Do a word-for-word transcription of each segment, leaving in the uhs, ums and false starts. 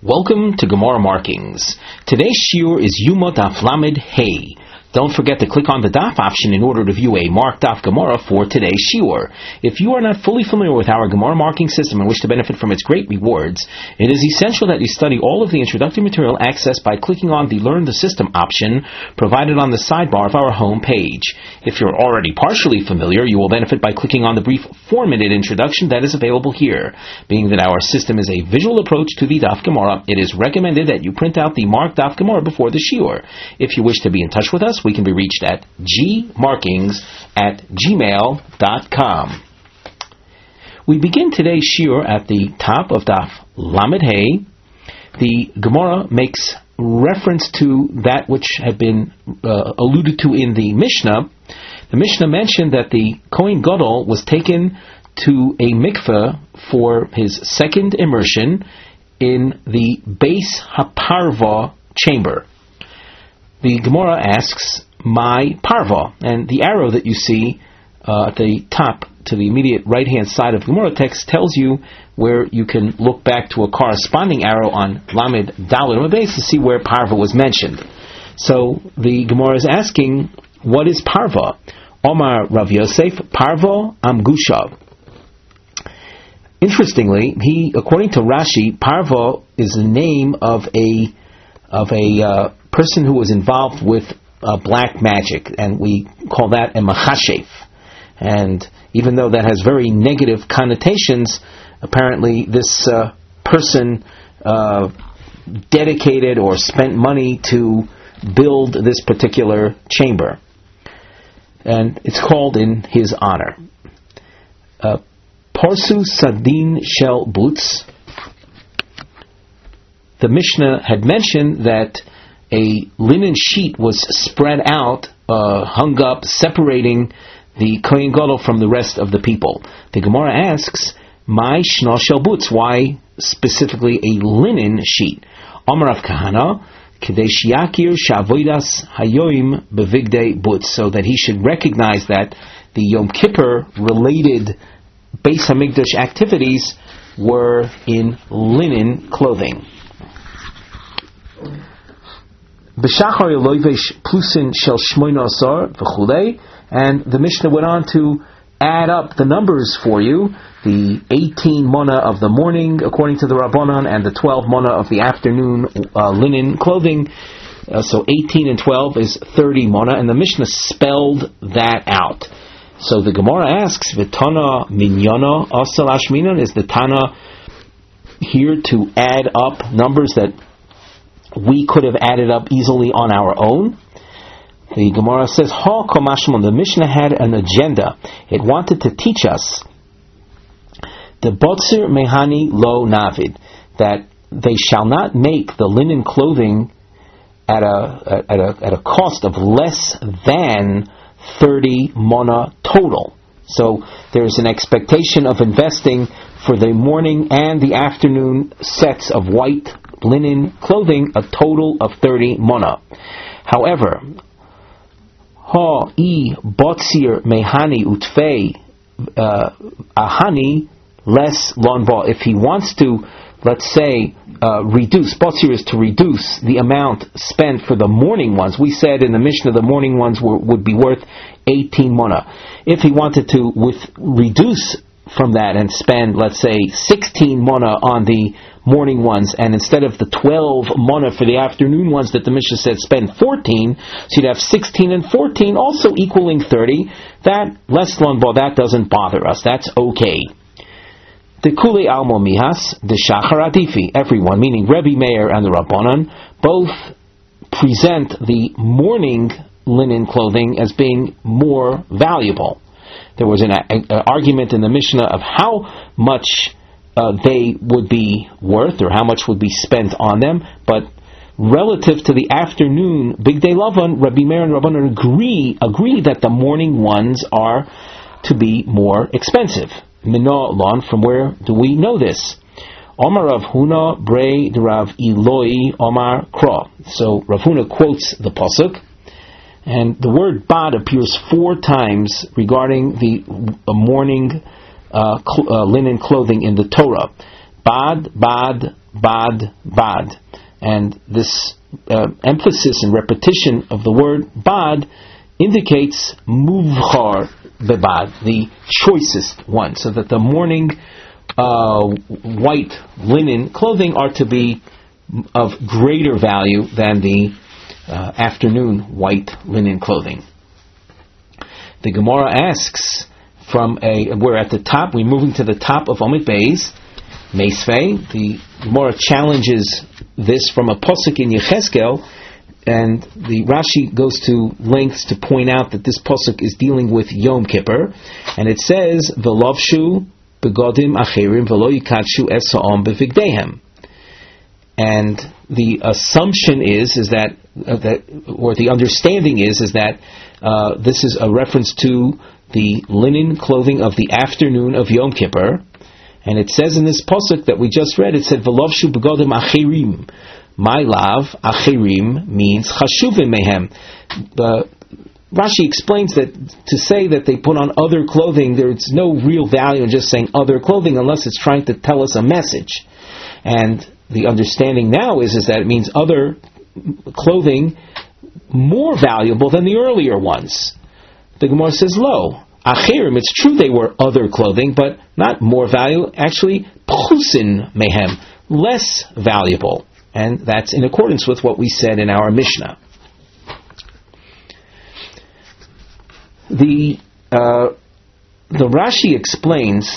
Welcome to Gemara Markings. Today's shiur is Yuma Daf Lamed Hey. Don't forget to click on the Daf option in order to view a marked Daf Gemara for today's shiur. If you are not fully familiar with our Gemara marking system and wish to benefit from its great rewards, it is essential that you study all of the introductory material accessed by clicking on the Learn the System option provided on the sidebar of our home page. If you're already partially familiar, you will benefit by clicking on the brief four-minute introduction that is available here. Being that our system is a visual approach to the Daf Gemara, it is recommended that you print out the marked Daf Gemara before the shiur. If you wish to be in touch with us, we can be reached at gmarkings at gmail dot com. We begin today's shiur at the top of Daf Lamed Hey. The Gemara makes reference to that which had been uh, alluded to in the Mishnah. The Mishnah mentioned that the Kohen Gadol was taken to a mikveh for his second immersion in the Beis HaParva chamber. The Gemara asks, my parva, and the arrow that you see uh, at the top to the immediate right-hand side of the Gemara text tells you where you can look back to a corresponding arrow on Lamed Daled on the base to see where parva was mentioned. So the Gemara is asking, what is parva? Omar Rav Yosef, parva amgusha. Interestingly, he, according to Rashi, parva is the name of a of a uh, person who was involved with Uh, black magic, and we call that a machashef. And even though that has very negative connotations, apparently this uh, person uh, dedicated or spent money to build this particular chamber, and it's called in his honor. Uh, Parsu Sadin Shel Butz. The Mishnah had mentioned that a linen sheet was spread out, uh, hung up, separating the Kohen Gadol from the rest of the people. The Gemara asks, "My shna shel butz? Why specifically a linen sheet?" Amar Rav Kahana, "Kedei sheyakir sha'avodas hayoim bevigdei butz," so that he should recognize that the Yom Kippur related Beis Hamikdash activities were in linen clothing. B'shachar Eloivesh Plusin Shel Shmoina Asar v'chulei, and the Mishnah went on to add up the numbers for you, the eighteen mana of the morning, according to the Rabbanan, and the twelve mana of the afternoon uh, linen clothing. Uh, so eighteen and twelve is thirty mana, and the Mishnah spelled that out. So the Gemara asks, V'tana minyana asal ashminan, is the Tana here to add up numbers that we could have added up easily on our own? The Gemara says, Ha komashmon, the Mishnah had an agenda. It wanted to teach us the botzir mehani lo navid, that they shall not make the linen clothing at a at a at a cost of less than thirty mana total. So there's an expectation of investing for the morning and the afternoon sets of white linen clothing, a total of thirty mana. However, ha I botzir mehani utfei ahani less lonba. If he wants to, let's say, uh, reduce, botzir is to reduce the amount spent for the morning ones. We said in the Mishnah the morning ones were, would be worth eighteen mana. If he wanted to with reduce from that and spend, let's say, sixteen mana on the morning ones, and instead of the twelve mana for the afternoon ones that the Mishnah said spend fourteen, so you'd have sixteen and fourteen also equaling thirty. That, less lonba, that doesn't bother us. That's okay. The Kuli Almo Mihas, the Shachar Adifi, everyone, meaning Rebbe Meir and the Rabbanan, both present the morning linen clothing as being more valuable. There was an a, a, argument in the Mishnah of how much uh, they would be worth, or how much would be spent on them, but relative to the afternoon Bigdei Lavan, Rebbe Meir and Rabbanan agree agree that the morning ones are to be more expensive. Minah, from where do we know this? Omar Rav Huna Brei Rav Eloi Omar Kra. So Rav Huna quotes the pasuk, and the word bad appears four times regarding the morning uh, cl- uh, linen clothing in the Torah. Bad, bad, bad, bad. And this uh, emphasis and repetition of the word bad indicates muvchar bebad, the choicest one, so that the morning uh, white linen clothing are to be of greater value than the uh, afternoon white linen clothing. The Gemara asks, from a, we're at the top, we're moving to the top of Omid Beis, Meisvei. The Gemara challenges this from a posuk in Yecheskel, and the Rashi goes to lengths to point out that this posuk is dealing with Yom Kippur, and it says, V'lovshu begodim acherim v'lo yikadshu es ha'om bevigdehem. And the assumption is, is that, uh, that, or the understanding is, is that uh, this is a reference to the linen clothing of the afternoon of Yom Kippur. And it says in this pasuk that we just read, it said, V'lovshu begodim acherim. My love, acherim, means chashuvim mehem. The Rashi explains that to say that they put on other clothing, there's no real value in just saying other clothing unless it's trying to tell us a message. And the understanding now is, is that it means other clothing more valuable than the earlier ones. The Gemara says, lo, acherim, it's true they were other clothing, but not more value, actually, pchusin mehem, less valuable. And that's in accordance with what we said in our Mishnah. The uh, the Rashi explains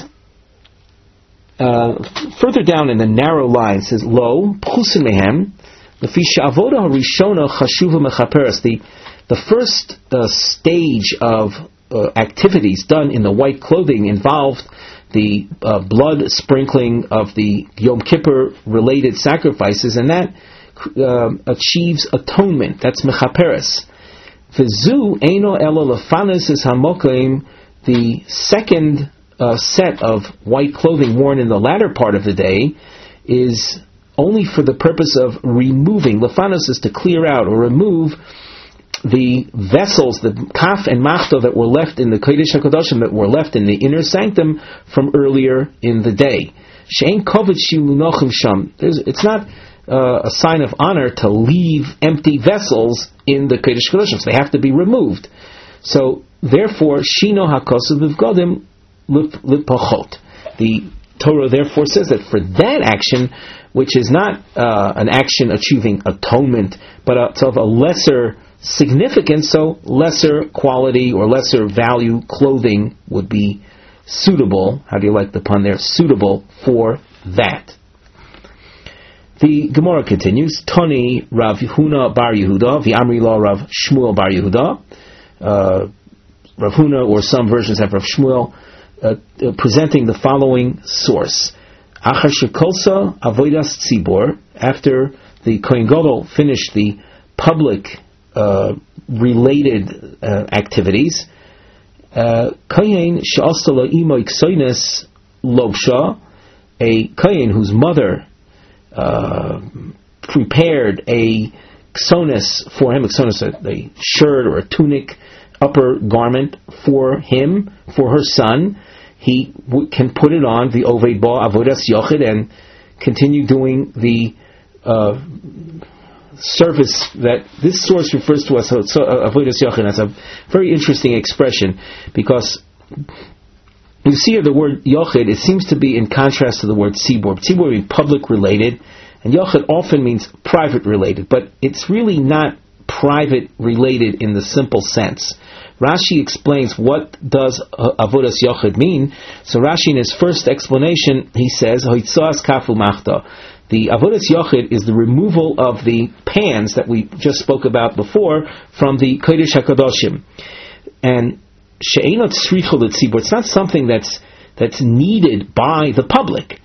uh, further down in the narrow line, says, lo, pchusin mehem, lefi she'avoda harishona chashuva mechaperes, the the first uh, stage of uh, activities done in the white clothing involved the uh, blood sprinkling of the Yom Kippur related sacrifices, and that uh, achieves atonement. That's mechaperes. V'zu eino elo lefanes is hamokim. The second uh, set of white clothing worn in the latter part of the day is only for the purpose of removing. Lefanes is to clear out or remove the vessels, the kaf and machta that were left in the Kodesh HaKadoshim, that were left in the inner sanctum from earlier in the day. She'ein kovet shilunochim sham. It's not uh, a sign of honor to leave empty vessels in the Kodesh HaKadoshim. So they have to be removed. So therefore, shino hakosav v'vgodim lipachot. The Torah therefore says that for that action, which is not uh, an action achieving atonement, but it's of a lesser significance, so lesser quality or lesser value clothing would be suitable. How do you like the pun there? Suitable for that. The Gemara continues. Tani Rav Huna bar Yehuda, v'amri la Rav Shmuel bar Yehuda. Uh, Rav Huna, or some versions have Rav Shmuel, uh, uh, presenting the following source. Achar shekolsa avodas tzibor, after the Kohen Gadol finished the public Uh, related uh, activities, Kohen she'asala imo iksoines lobsha, a Kohen whose mother uh, prepared a ksonis for him, a ksonis, a, a shirt or a tunic, upper garment for him, for her son, he w- can put it on the oved ba avodas yochid and continue doing the uh, service that this source refers to as avodas yachin. That's a very interesting expression, because you see here the word yochid, it seems to be in contrast to the word tzibor. Tzibor means public related, and yochid often means private related, but it's really not private related in the simple sense. Rashi explains what does avodas yochid mean. So Rashi, in his first explanation, he says hoitzas kafu machta. The avodas yochid is the removal of the pans that we just spoke about before from the Kodesh HaKadoshim. And she'enot tzricha l'tzibor, it's not something that's that's needed by the public.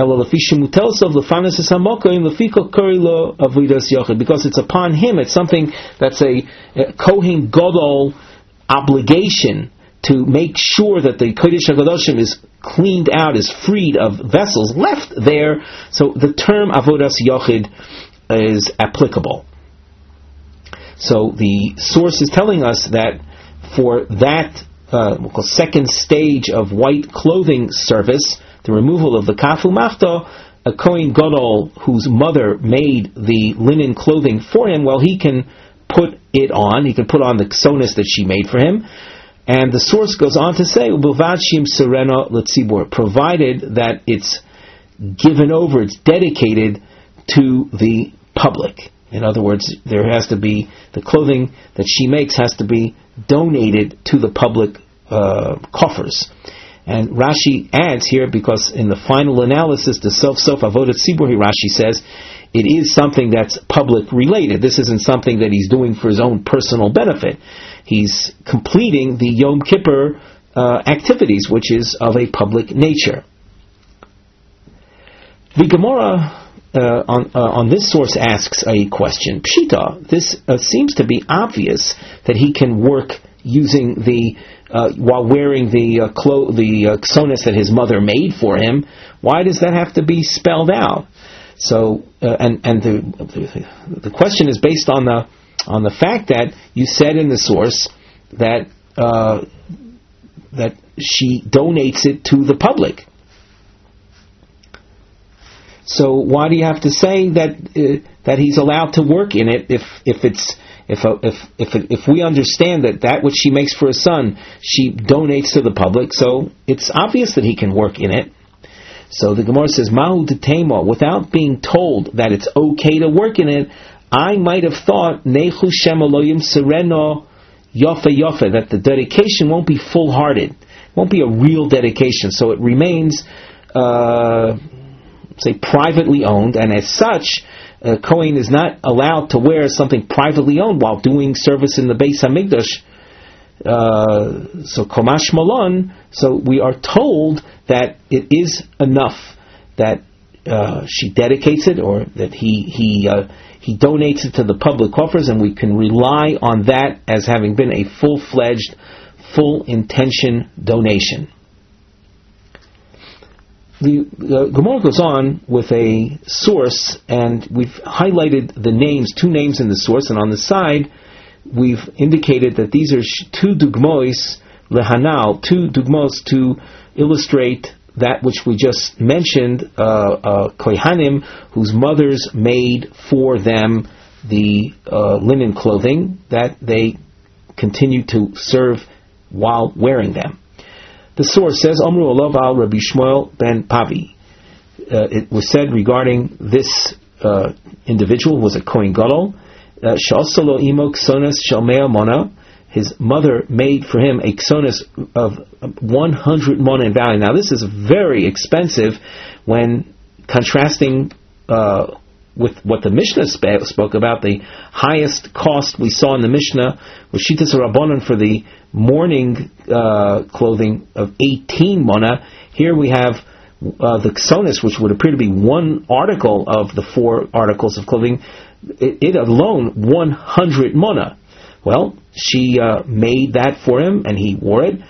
Because it's upon him, it's something that's a, a Kohen Gadol obligation to make sure that the Kodesh HaKadoshim is cleaned out, is freed of vessels left there. So the term avodas yochid is applicable. So the source is telling us that for that uh, we'll call second stage of white clothing service, the removal of the kafu machta, a Kohen Gadol whose mother made the linen clothing for him, well, he can put it on. He can put on the ksonis that she made for him. And the source goes on to say, "Ubavadshim serena letzibur," provided that it's given over, it's dedicated to the public. In other words, there has to be, the clothing that she makes has to be donated to the public uh, coffers. And Rashi adds here, because in the final analysis, the sof-sof avodat tzibur, Rashi says, it is something that's public related. This isn't something that he's doing for his own personal benefit. He's completing the Yom Kippur uh, activities, which is of a public nature. The Gemara uh, on uh, on this source asks a question. Pshita, this uh, seems to be obvious that he can work using the uh, while wearing the uh, clo- the uh, ksonis that his mother made for him. Why does that have to be spelled out? So uh, and and the, the the question is based on the on the fact that you said in the source that uh, that she donates it to the public. So why do you have to say that uh, that he's allowed to work in it if if it's if uh, if if if we understand that that which she makes for his son she donates to the public, so it's obvious that he can work in it. So the Gemara says, Mahu detema, without being told that it's okay to work in it, I might have thought Nechu Shem Elohim Sereno Yofe Yofe, that the dedication won't be full-hearted, won't be a real dedication, so it remains uh, say privately owned, and as such, a Kohen is not allowed to wear something privately owned while doing service in the Beis Hamikdash. Uh, so Komash Malon, so we are told that it is enough that uh, she dedicates it, or that he he uh, he donates it to the public coffers, and we can rely on that as having been a full-fledged, full intention donation. The uh, Gemara goes on with a source, and we've highlighted the names, two names in the source, and on the side we've indicated that these are two dugmos lehanal, two dugmos to illustrate that which we just mentioned, uh, uh, kohanim, whose mothers made for them the uh, linen clothing that they continue to serve while wearing them. The source says, Omru Olav al Rabbi Shmuel ben Pavi. Uh, it was said regarding this uh, individual who was a Kohen Gadol, Sha'asalo imo ksonas shel mea mona. His mother made for him a ksonas of one hundred mona in value. Now this is very expensive when contrasting uh, with what the Mishnah sp- spoke about. The highest cost we saw in the Mishnah was Shitas Rabbanon for the mourning uh, clothing of eighteen mona. Here we have uh, the ksonas, which would appear to be one article of the four articles of clothing. It, it alone, one hundred mona. Well, she uh, made that for him, and he wore it.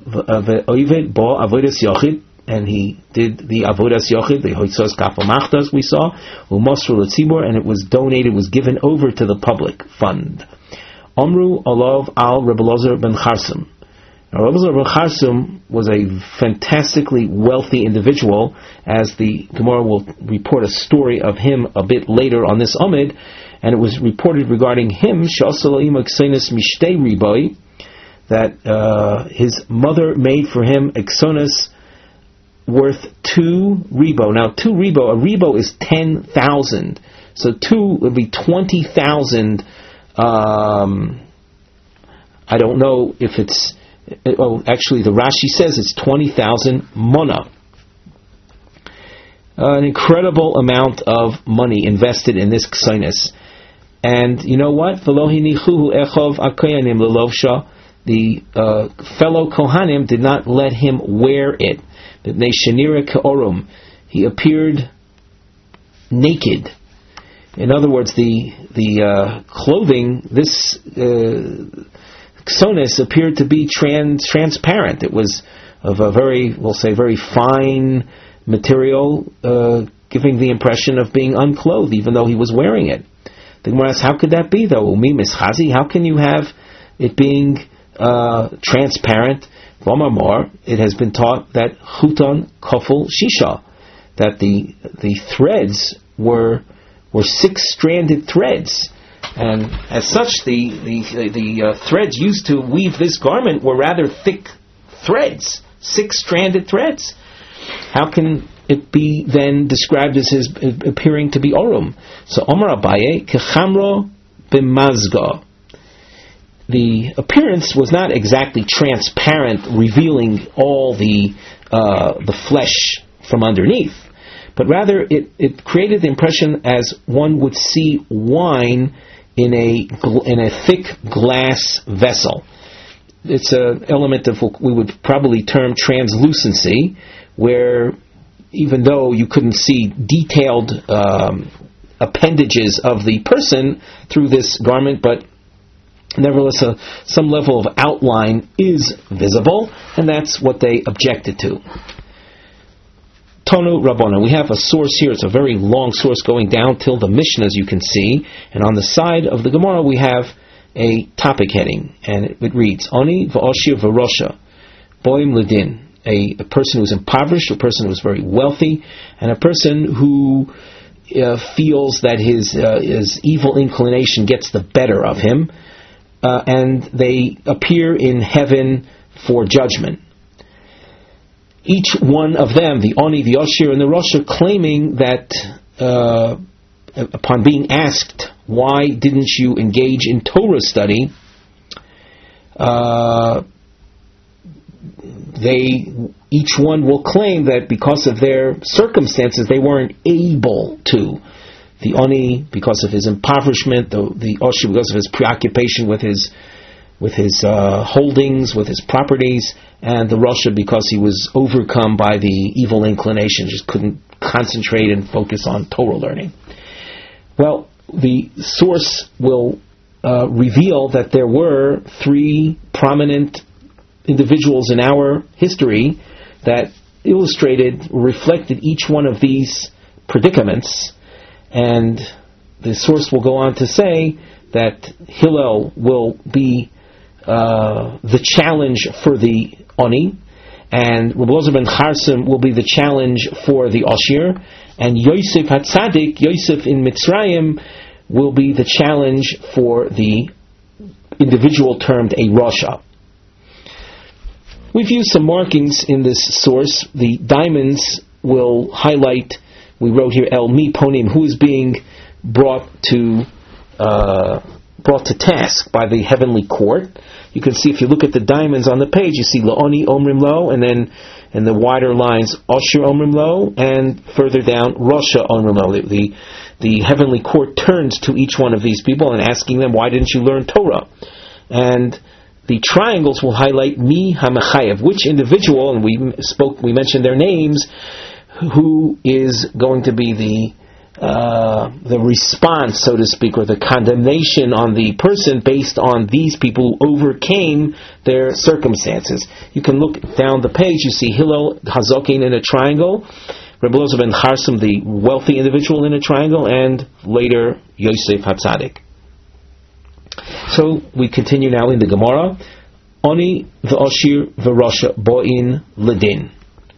And he did the avodas yochid, the hoitzos kafamachtas we saw, umosru letzibur, and it was donated, was given over to the public fund. Omru alav al Rebbe Elazar ben Charsum. Now, Rebbe Elazar ben Charsum was a fantastically wealthy individual, as the Gemara will report a story of him a bit later on this Amid, and it was reported regarding him, that uh, his mother made for him eksonas worth two ribo. Now, two ribo, a ribo is ten thousand, so two would be twenty thousand. Um, I don't know if it's. Oh, actually, the Rashi says it's twenty thousand mona. Uh, an incredible amount of money invested in this ksonas. And you know what? The uh, fellow Kohanim did not let him wear it. He appeared naked. In other words, the the uh, clothing, this uh, ksonis appeared to be trans, transparent. It was of a very, we'll say, very fine material, uh, giving the impression of being unclothed, even though he was wearing it. The Gemara asks, how could that be, though? Umi mischazi, how can you have it being uh, transparent? V'omar, it has been taught that chuton kofel shisha, that the the threads were were six-stranded threads, and as such, the the the uh, threads used to weave this garment were rather thick threads, six-stranded threads. How can it be then described as his appearing to be orum? So Omar Abaye kechamro b'mazga. The appearance was not exactly transparent, revealing all the uh, the flesh from underneath, but rather it, it created the impression as one would see wine in a in a thick glass vessel. It's an element of what we would probably term translucency, where even though you couldn't see detailed um, appendages of the person through this garment, but nevertheless, uh, some level of outline is visible, and that's what they objected to. Tonu Rabbona. We have a source here. It's a very long source going down till the Mishnah, as you can see. And on the side of the Gemara, we have a topic heading, and it, it reads, Oni v'oshir v'rosha, boim ledin. A, a person who's impoverished, a person who's very wealthy, and a person who uh, feels that his uh, his evil inclination gets the better of him, uh, and they appear in heaven for judgment. Each one of them, the Oni, the Oshir, and the Rosha, claiming that uh, upon being asked, why didn't you engage in Torah study, uh, they, each one will claim that because of their circumstances, they weren't able to. The Oni, because of his impoverishment, the, the Oshir, because of his preoccupation with his with his uh, holdings, with his properties, and the Rosha because he was overcome by the evil inclination, just couldn't concentrate and focus on Torah learning. Well, the source will uh, reveal that there were three prominent individuals in our history that illustrated, reflected each one of these predicaments, and the source will go on to say that Hillel will be Uh, the challenge for the Oni, and Rabbi Elazar ben Charsim will be the challenge for the Oshir, and Yosef HaTzadik, Yosef in Mitzrayim, will be the challenge for the individual termed a Rasha. We've used some markings in this source. The diamonds will highlight, we wrote here, El Mi Ponim, who is being brought to uh, brought to task by the heavenly court. You can see, if you look at the diamonds on the page, you see La'oni Omrim Lo, and then in the wider lines, Oshir Omrim Lo, and further down, Rasha Omrim Lo. The, the, the heavenly court turns to each one of these people and asking them, why didn't you learn Torah? And the triangles will highlight Mi HaMechayev, which individual, and we spoke, we mentioned their names, who is going to be the Uh, the response, so to speak, or the condemnation on the person based on these people who overcame their circumstances. You can look down the page, you see Hillel Hazokin in a triangle, Rabbi Elazar ben Charsim, the wealthy individual, in a triangle, and later Yosef HaTzadik. So we continue now in the Gemara. Oni v'oshir v'rosha bo'in ledin.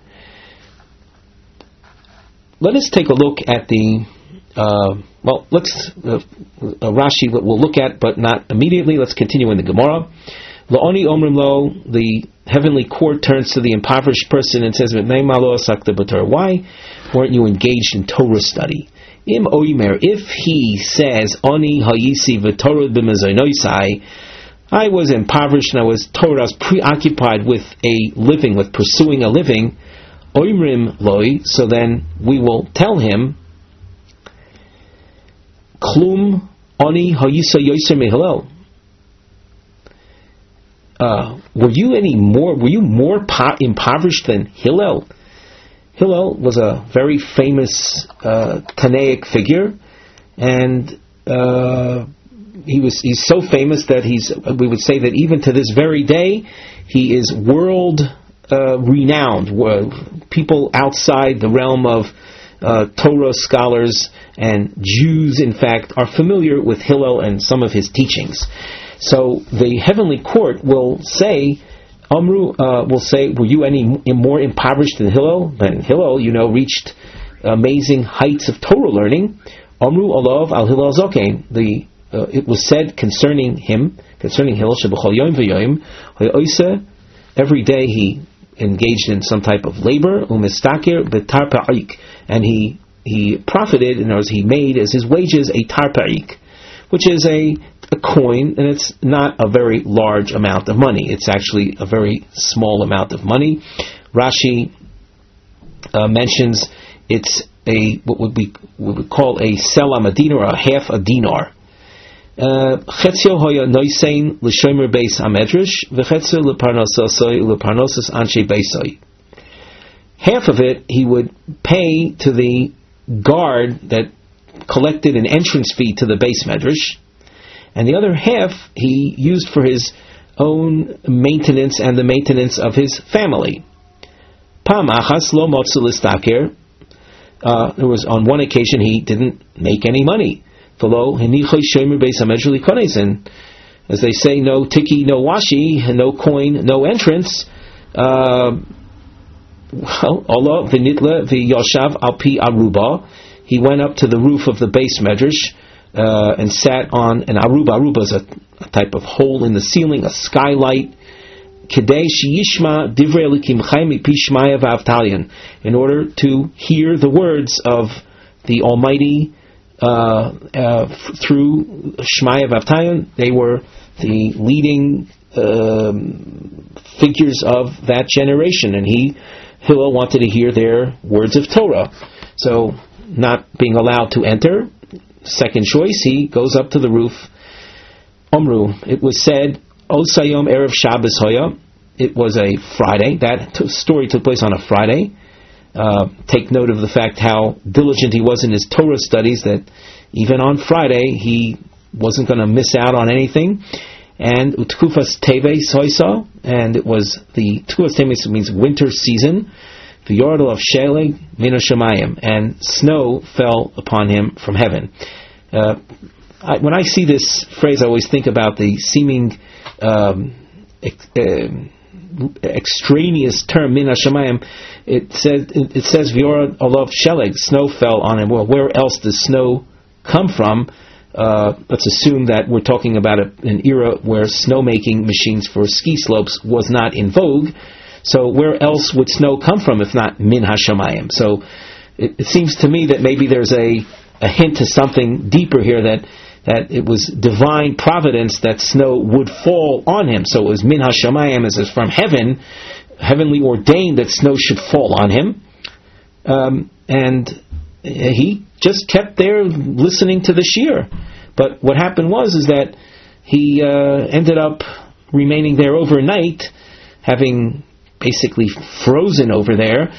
Let us take a look at the, uh, well, let's, uh, uh, Rashi we'll look at, but not immediately. Let's continue in the Gemara. La'oni omrim lo, the heavenly court turns to the impoverished person and says, why weren't you engaged in Torah study? Im oimer, if he says, Oni hayisi v'torah b'mezonosai, I was impoverished and I was Torah, I was preoccupied with a living, with pursuing a living, Oimrim loy, so then we will tell him, Klum oni hayisa yoser mehillel. Uh, were you any more? Were you more po- impoverished than Hillel? Hillel was a very famous uh, Tanaic figure, and uh, he was he's so famous that he's. We would say that even to this very day, he is world. Uh, renowned. Uh, people outside the realm of uh, Torah scholars and Jews, in fact, are familiar with Hillel and some of his teachings. So the heavenly court will say, Amru uh, will say, were you any more impoverished than Hillel? And Hillel, you know, reached amazing heights of Torah learning. Amru Olav al Hillel Zokein. The uh, it was said concerning him, concerning Hillel, Shebechol Yom v'Yom, Hoyoisa, every day he engaged in some type of labor, umistakir b'tar pa'ik, and he he profited, in other words, he made as his wages a tar pa'ik, which is a, a coin, and it's not a very large amount of money. It's actually a very small amount of money. Rashi uh, mentions it's a what would we what we call a selam a dinar, or a half a dinar. Chetzio hoya noisein l'shomer beis hamedrash v'chetzio leparnososoi leparnosos anshe beisoi. Half of it he would pay to the guard that collected an entrance fee to the beis medrash, and the other half he used for his own maintenance and the maintenance of his family. Pam achas lo motzu l'stakir. Uh, there was on one occasion he didn't make any money. And as they say, no tiki, no washi, no coin, no entrance. Uh, well, Allah v'nitla v'yoshav al pi aruba. He went up to the roof of the beis medrash uh, and sat on an aruba. Aruba is a, a type of hole in the ceiling, a skylight. In order to hear the words of the Almighty uh, uh, through Shmaya Vavtayan. They were the leading um, figures of that generation, and he, Hillel, wanted to hear their words of Torah. So, not being allowed to enter, second choice, he goes up to the roof. Omru, it was said, Osayom Erev Shabbos Hoya. It was a Friday. That t- story took place on a Friday. Uh, take note of the fact how diligent he was in his Torah studies, that even on Friday he wasn't going to miss out on anything. And Utkufas Teves Hoysa, and it was the Utkufas Teves means winter season. The Yordal of Sheleg Mina Shemayim, and snow fell upon him from heaven. Uh, I, when I see this phrase, I always think about the seeming um, ex, uh, extraneous term Min Hashemayim. It says it, it says V'yorad Olav Sheleg, snow fell on him. Well, where else does snow come from? Uh, let's assume that we're talking about a, an era where snowmaking machines for ski slopes was not in vogue. So where else would snow come from if not Min Hashemayim? So it, it seems to me that maybe there's a, a hint to something deeper here, that that it was divine providence that snow would fall on him. So it was Min Hashemayim, as is from heaven, heavenly ordained that snow should fall on him. Um, and he just kept there listening to the shiur. But what happened was is that he uh, ended up remaining there overnight, having basically frozen over there.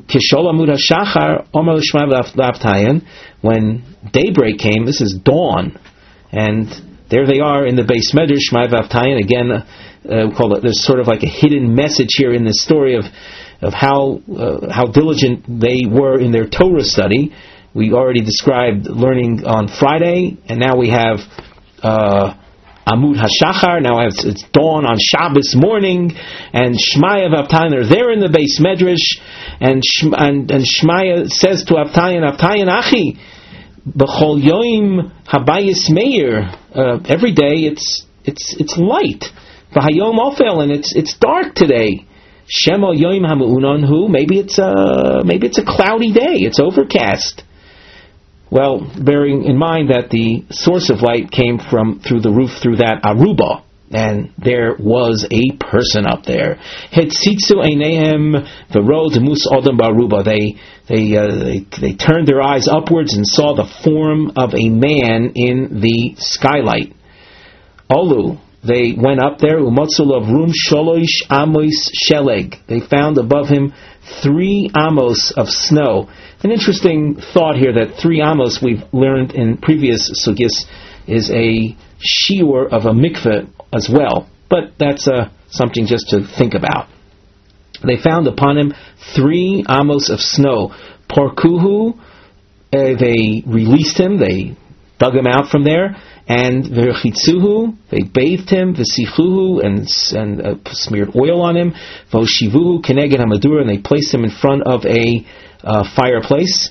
When daybreak came, this is dawn, and there they are in the beis medrash, Shmaya Vavtayan. Again, uh, we call it, there's sort of like a hidden message here in this story of of how uh, how diligent they were in their Torah study. We already described learning on Friday, and now we have uh, Amud HaShachar. Now it's, it's dawn on Shabbos morning, and Shmaya Vavtayan are there in the beis medrash, and and, and Shmaya says to Avtayan, Avtayan Achi, B'chol Yoim Habayis Meir. Uh, every day it's it's it's light. V'hayom Ofel, and it's it's dark today. Shemo Yoim Hamu'unon Hu. Maybe it's a maybe it's a cloudy day. It's overcast. Well, bearing in mind that the source of light came from through the roof, through that aruba, and there was a person up there. Hetzitzu einehem v'ro demus odom ba'aruba. They they, uh, they they turned their eyes upwards and saw the form of a man in the skylight. Olu, they went up there. Umotzul of rum sholosh amos sheleg. They found above him three amos of snow. An interesting thought here, that three amos, we've learned in previous sugis, is a shiur of a mikveh as well. But that's uh, something just to think about. They found upon him three amos of snow. Porkuhu, uh, they released him, they dug him out from there. And v'chitzuhu, they bathed him. V'sichuhu, and and uh, smeared oil on him. V'oshivuhu keneged hamadura, and they placed him in front of a Uh, fireplace.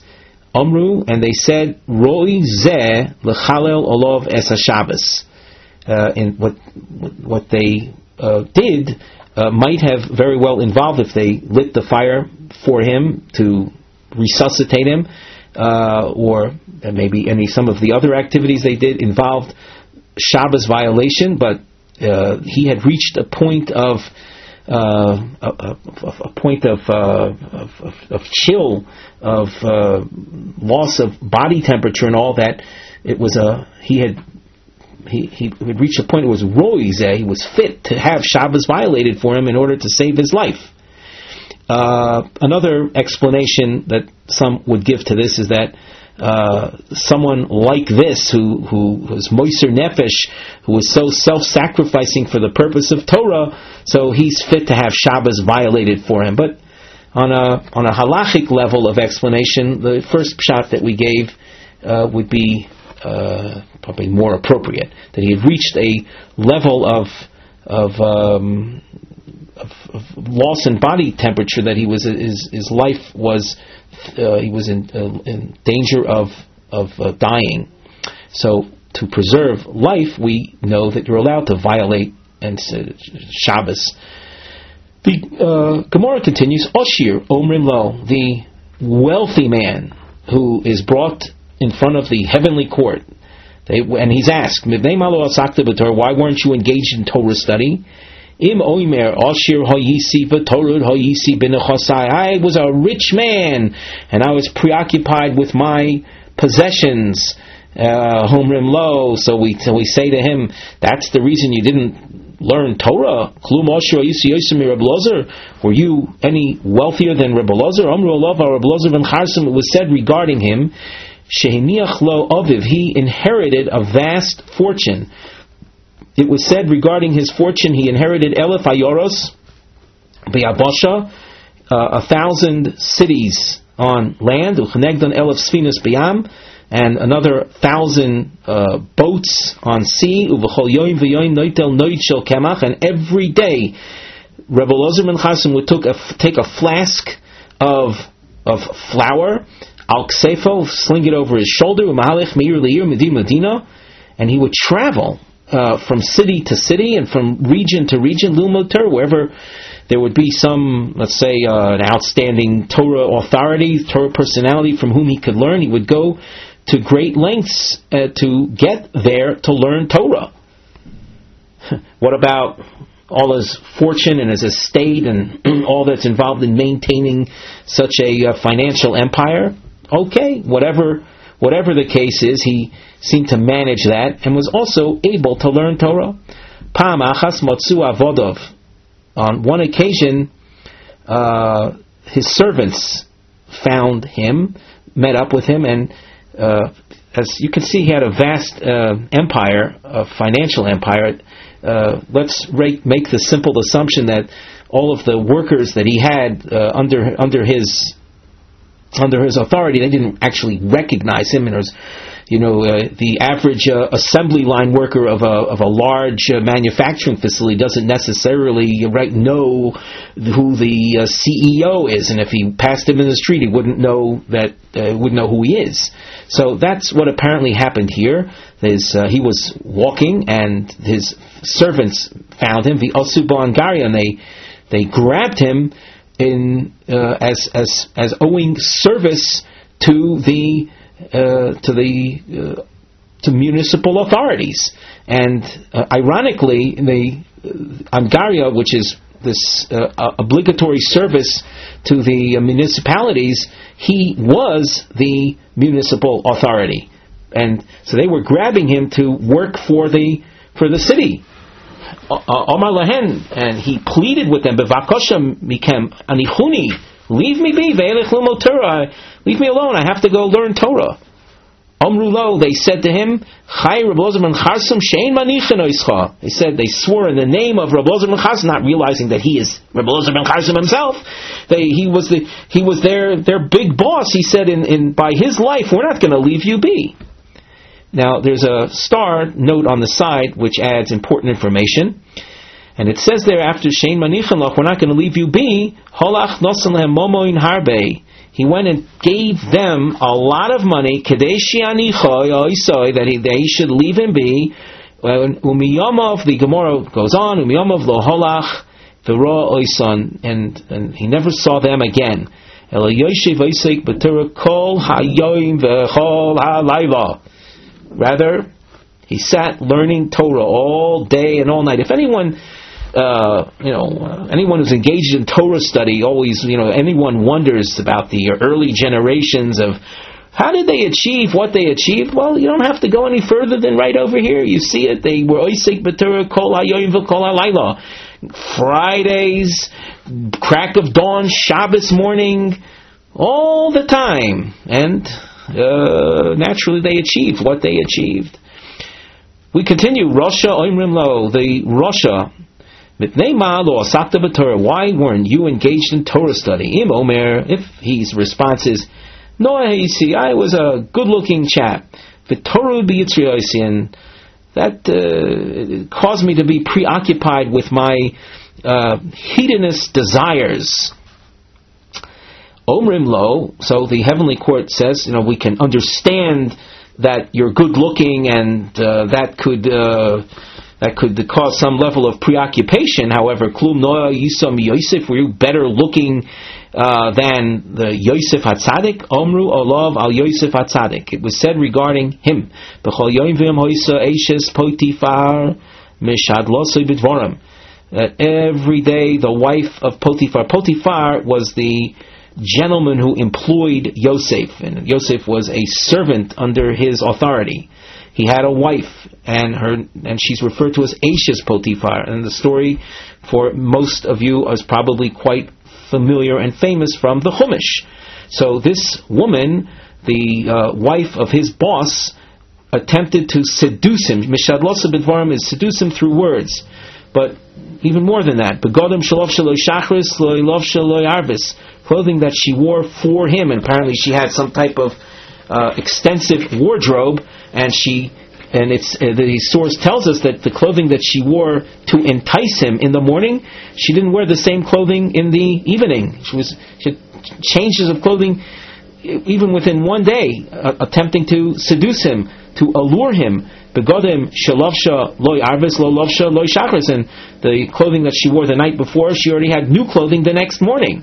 Amru, and they said, Roi zeh lechalel olov es haShabbos. Uh, in what what they uh, did uh, might have very well involved, if they lit the fire for him to resuscitate him, uh, or maybe any some of the other activities they did involved Shabbos violation, but uh, he had reached a point of uh, a, a, a point of, uh, of, of, of chill, of uh, loss of body temperature, and all that. It was a he had he he had reached a point. It was roizeh. He was fit to have Shabbos violated for him in order to save his life. Uh, another explanation that some would give to this is that uh, someone like this, who who was moiser nefesh, who was so self-sacrificing for the purpose of Torah, so he's fit to have Shabbos violated for him. But on a on a halachic level of explanation, the first pshat that we gave uh, would be uh, probably more appropriate. That he had reached a level of of um, Of, of loss in body temperature, that he was his his life was uh, he was in uh, in danger of of uh, dying. So to preserve life, we know that you're allowed to violate and uh, Shabbos. The uh, Gemara continues. Oshir Omrim Lo, the wealthy man who is brought in front of the heavenly court, they, and he's asked, why weren't you engaged in Torah study? Im oimer ashir hayisi v'torud hayisi b'nechasai. I was a rich man, and I was preoccupied with my possessions. Homrim lo. So we so we say to him, that's the reason you didn't learn Torah. Klum ashir hayisi yosim Reb Elazar. Were you any wealthier than Reb Elazar? Amru alav Reb Elazar ben Charsim. It was said regarding him, shehiniach lo aviv. He inherited a vast fortune. It was said regarding his fortune, he inherited Elef Ayoros B'Yabasha, uh, a thousand cities on land, Uchnegdan Elef Sfinas B'Yam, and another thousand uh, boats on sea, Uv'chol Yoim V'Yoim Noitel Noit Shel Kemach, and every day Rebbe Elazar ben Chasim would took a, take a flask of of flour, Al Ksefo, sling it over his shoulder, U'Mahalech Meir Leir Medi Medina, and he would travel Uh, from city to city and from region to region, Lilmod Torah, wherever there would be some, let's say, uh, an outstanding Torah authority, Torah personality from whom he could learn, he would go to great lengths uh, to get there to learn Torah. What about all his fortune and his estate and all that's involved in maintaining such a uh, financial empire? Okay, whatever whatever the case is, he seemed to manage that and was also able to learn Torah. Pam achas motzu avodov. On one occasion, uh, his servants found him, met up with him, and uh, as you can see, he had a vast uh, empire, a financial empire. Uh, let's rate, make the simple assumption that all of the workers that he had uh, under under his under his authority, they didn't actually recognize him. And there was, you know, uh, the average uh, assembly line worker of a of a large uh, manufacturing facility doesn't necessarily right know who the uh, C E O is, and if he passed him in the street, he wouldn't know that uh, wouldn't know who he is. So that's what apparently happened here. His, uh, he was walking, and his servants found him, the Osuba Angaria, and they they grabbed him in uh, as as as owing service to the uh, to the uh, to municipal authorities. And uh, ironically, the uh, Angaria, which is this uh, obligatory service to the uh, municipalities, he was the municipal authority, and so they were grabbing him to work for the for the city. Omar Lahen, and he pleaded with them, "Bevakosha mikem anichuni, leave me be, ve'elech lilmod Torah, leave me alone. I have to go learn Torah." Amru lo, they said to him, Chai Reb Elazar ben Charsim shein manichin oischa. They said, they swore in the name of Reb Elazar ben Charsim, not realizing that he is Reb Elazar ben Charsim himself. They, he was the he was their their big boss. He said, in, in by his life, we're not going to leave you be. Now, there's a star note on the side which adds important information. And it says there, after Shein Manichin Lach, we're not going to leave you be, Holach Nosan Lehem Momoin Harbe. he went and gave them a lot of money, that he, they should leave him be. Umiyomov, the Gemara goes on, Umiyomov lo holach v'ro oisan, and and he never saw them again. Ela yoshev oisek b'torah kol hayoyim v'chol halayla. Rather, he sat learning Torah all day and all night. If anyone, uh, you know, uh, anyone who's engaged in Torah study, always, you know, anyone wonders about the early generations of how did they achieve what they achieved? Well, you don't have to go any further than right over here. You see it. They were oisek b'torah kol hayoyim v'kol halayla. Fridays, crack of dawn, Shabbos morning, all the time. And uh, naturally they achieved what they achieved. We continue. Rasha oimrim lo, the Rasha. Why weren't you engaged in Torah study? Im Omer, if his response is, no, I see, I was a good-looking chap. The Torah and that uh, caused me to be preoccupied with my uh, hedonist desires. Omrim lo, so the heavenly court says, you know, we can understand that you're good-looking, and uh, that could uh, that could cause some level of preoccupation. However, klum noah yisam Yosef, were you better looking uh, than the Yosef HaTzadik? Omru olav al Yosef HaTzadik. It was said regarding him, b'chol yoim v'yom hoisa eishes Potifar mishadlosei b'dvorim, that every day the wife of Potifar, Potifar was the gentleman who employed Yosef, and Yosef was a servant under his authority. He had a wife, and her, and she's referred to as Ashes Potifar. And the story, for most of you, is probably quite familiar and famous from the Chumash. So this woman, the uh, wife of his boss, attempted to seduce him. Mishadlosa b'dvarim is seduce him through words, but even more than that, begodim shalof shaloi shachris loy lov shaloi arvis, clothing that she wore for him, and apparently she had some type of uh, extensive wardrobe, and she, and it's uh, the source tells us that the clothing that she wore to entice him in the morning, she didn't wear the same clothing in the evening. She was she had changes of clothing even within one day, uh, attempting to seduce him, to allure him. Begodim shalovsha loy arvis lo lovsha loy shachris, and the clothing that she wore the night before, she already had new clothing the next morning.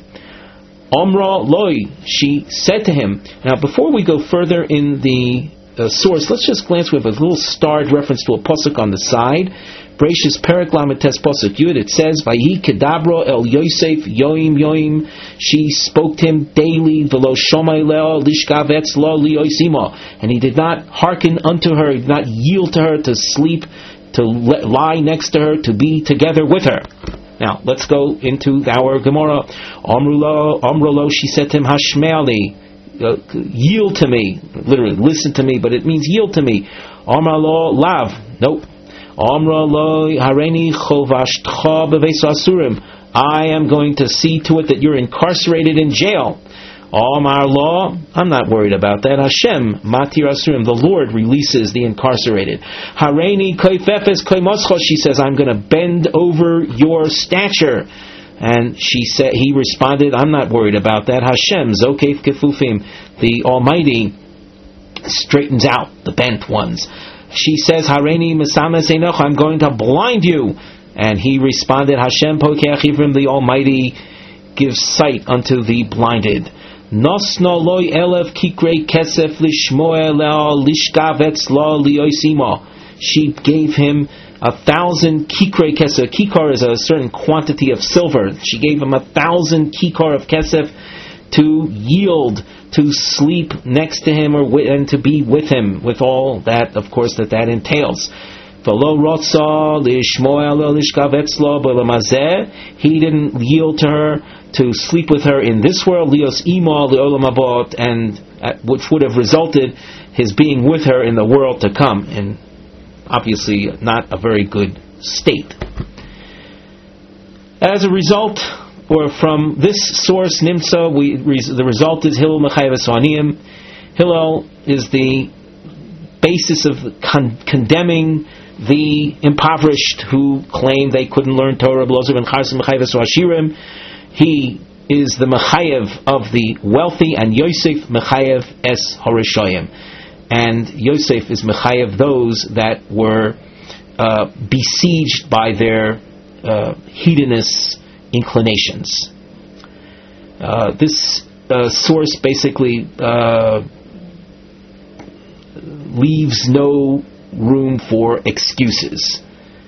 Omra loy, she said to him. Now, before we go further in the uh, source, let's just glance. We have a little starred reference to a pasuk on the side. Bereshis Perek Lametes pasuk Yud. It says, "Vayi kedabro el Yosef yoim yoim." She spoke to him daily. V'lo shomai leo lishkavetz lo liyoisima, and he did not hearken unto her. He did not yield to her to sleep, to lie next to her, to be together with her. Now, let's go into our Gemara. Amrulo, Amrulo, she said to him, Hashmeali, uh, yield to me. Literally, listen to me, but it means yield to me. Amrulo, lav. Nope. Amrulo, Hareni chovashtcha beveis asurim. I am going to see to it that you're incarcerated in jail. Amar law, I'm not worried about that. Hashem, matir asurim, the Lord releases the incarcerated. Hareini koifefes koimoscho, she says, I'm going to bend over your stature. And she said, he responded, I'm not worried about that. Hashem, zokef kefufim, the Almighty straightens out the bent ones. She says, Hareini mesames enoch, I'm going to blind you. And he responded, Hashem pokeach ivrim, the Almighty gives sight unto the blinded. Nosno loy elef kikrei kesef lishmoe leo lishkavetz lo liyoisimo. She gave him a thousand kikrei kesef. Kikar is a certain quantity of silver. She gave him a thousand kikar of kesef to yield, to sleep next to him, or with, and to be with him, with all that, of course, that that entails. He didn't yield to her to sleep with her in this world, and which would have resulted his being with her in the world to come, and obviously not a very good state. As a result, or from this source, Nimtza, we, the result is Hillel Mechayves Aniyim. Hillel is the basis of con- condemning the impoverished who claimed they couldn't learn Torah. He is the Mechayev of the wealthy, and Yosef Mechayev es Horishoyim. And Yosef is Mechayev those that were uh, besieged by their uh, hedonist inclinations. Uh, this uh, source basically uh, leaves no room for excuses.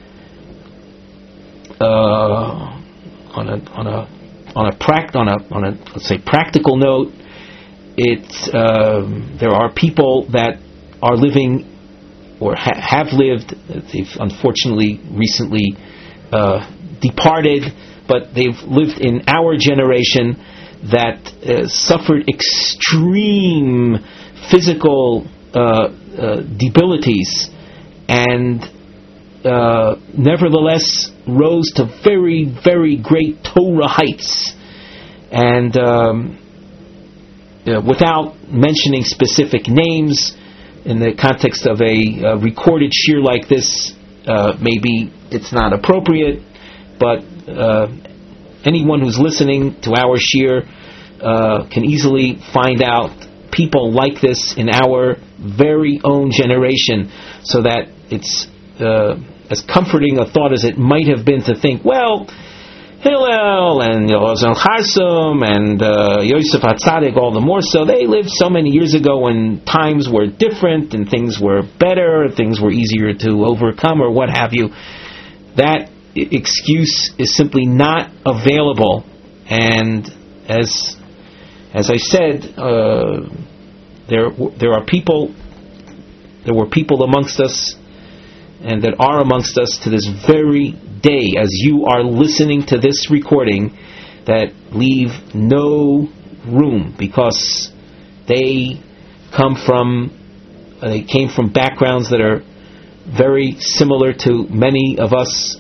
Uh, on a on a on a pract on a on a let's say practical note, it um, there are people that are living or ha- have lived. They've unfortunately recently uh, departed, but they've lived in our generation that uh, suffered extreme physical uh, uh, debilities, and uh, nevertheless rose to very, very great Torah heights. And um, uh, without mentioning specific names, in the context of a uh, recorded shir like this, uh, maybe it's not appropriate, but uh, anyone who's listening to our shir uh, can easily find out people like this in our very own generation, so that it's uh, as comforting a thought as it might have been to think, well, Hillel and Yozan Charsum and uh, Yosef HaTzadik, all the more so, they lived so many years ago when times were different and things were better, things were easier to overcome, or what have you. That excuse is simply not available. And as as I said, uh, there there are people, there were people amongst us, and that are amongst us to this very day, as you are listening to this recording, that leave no room, because they come from uh, they came from backgrounds that are very similar to many of us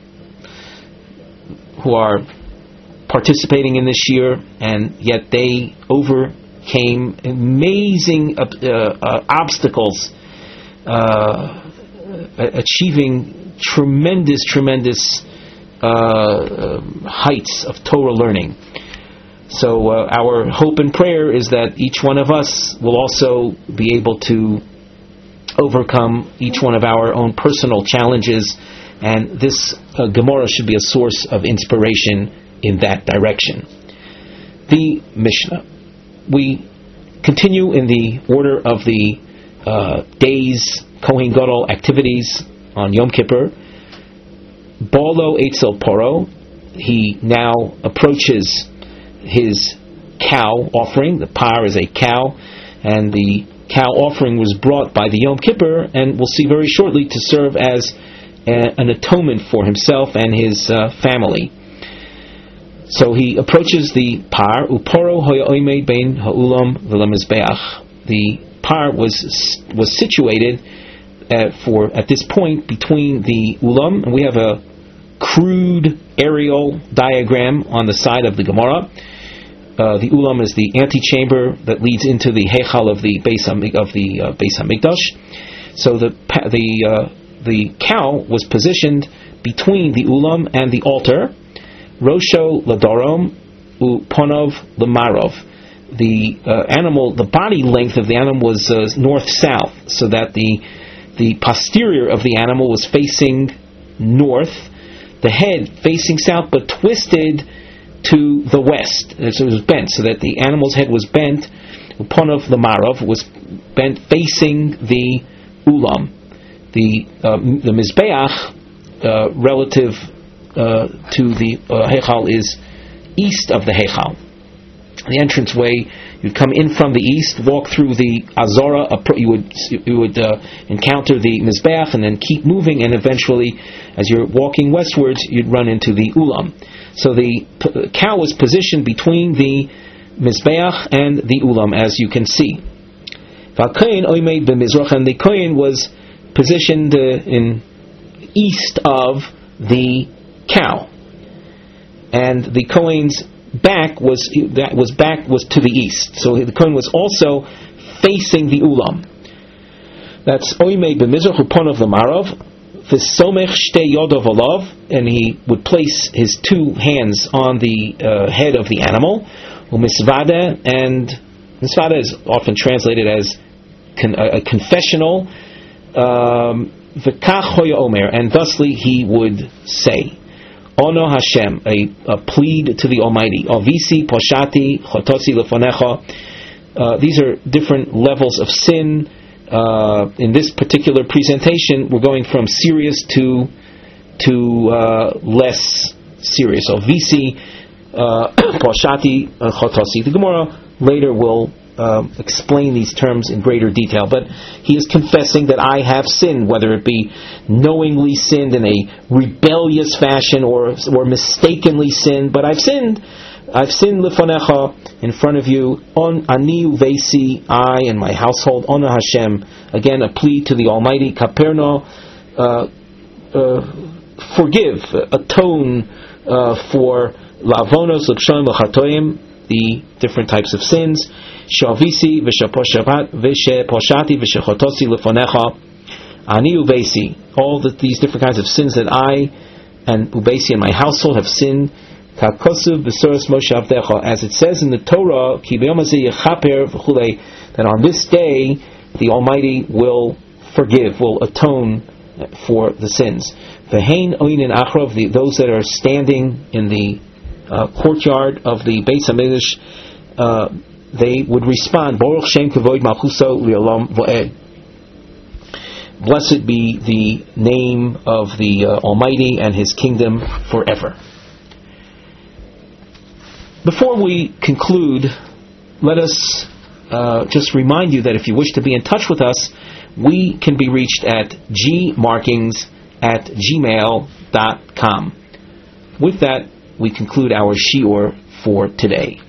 who are participating in this year, and yet they overcame amazing uh, uh, obstacles, uh, achieving tremendous, tremendous uh, heights of Torah learning. So uh, our hope and prayer is that each one of us will also be able to overcome each one of our own personal challenges, and this uh, Gemara should be a source of inspiration in that direction. The Mishnah. We continue in the order of the uh, days, Kohen Gadol activities on Yom Kippur. Balo Eitzel Poro, he now approaches his cow offering. The par is a cow, and the cow offering was brought by the Yom Kippur, and we'll see very shortly, to serve as a, an atonement for himself and his uh, family. So he approaches the par. Uporo hoya oimed bein ha'ulam v'lemizbeach. The par was was situated uh, for at this point between the ulam, and we have a crude aerial diagram on the side of the Gemara. Uh, the ulam is the antechamber that leads into the heichal of the Beis Hamik- of the uh, Beis Hamikdash. So the the uh, the cow was positioned between the ulam and the altar. Rosho Ladorom U Ponov Lamarov. The uh, animal, the body length of the animal was uh, north-south, so that the the posterior of the animal was facing north, the head facing south, but twisted to the west. So it was bent, so that the animal's head was bent. Ponov Lamarov was bent facing the ulam. The uh, the mizbeach uh, relative Uh, to the uh, Heichal is east of the Heichal. The entranceway, you'd come in from the east, walk through the Azora, you would you would uh, encounter the Mizbeach, and then keep moving, and eventually, as you're walking westwards, you'd run into the Ulam. So the p- cow was positioned between the Mizbeach and the Ulam, as you can see. And the Kohen was positioned uh, in east of the cow, and the Kohen's back was that was back was to the east. So the Kohen was also facing the ulam. That's oimei b'mizrach uponov l'marav, V'somech shtei yodov olav, and he would place his two hands on the uh, head of the animal. U'misvada, and misvada is often translated as con- a, a confessional. Um, V'kach hoya omer, and thusly he would say, Ono Hashem, a, a plead to the Almighty. Avisi, poshati, chotosi lefonecha. Uh, these are different levels of sin. Uh, in this particular presentation, we're going from serious to to uh, less serious. So visi, uh, poshati, uh, chotosi. The Gemara later will uh, explain these terms in greater detail. But he is confessing that I have sinned, whether it be knowingly sinned in a rebellious fashion or or mistakenly sinned. But I've sinned. I've sinned lefonecha, in front of you, on ani uvesi, I and my household, ona Hashem, again a plea to the Almighty, kaperno, uh, uh, forgive, atone uh, for lavonos, l'kshoim, l'chatoim, the different types of sins, shavisi, v'shaposhabat, v'sheposhati, v'shechotosi lefonecha, ani uvesi, all the, these different kinds of sins that I and uvesi and my household have sinned, as it says in the Torah, that on this day the Almighty will forgive, will atone for the sins. The, those that are standing in the uh, courtyard of the Beis HaMikdash, uh, they would respond, Baruch Shem Kavod Malchuso Li'olam Vo'ed. Blessed be the name of the uh, Almighty and His kingdom forever. Before we conclude, let us uh, just remind you that if you wish to be in touch with us, we can be reached at gmarkings at gmail dot com. With that, we conclude our shiur for today.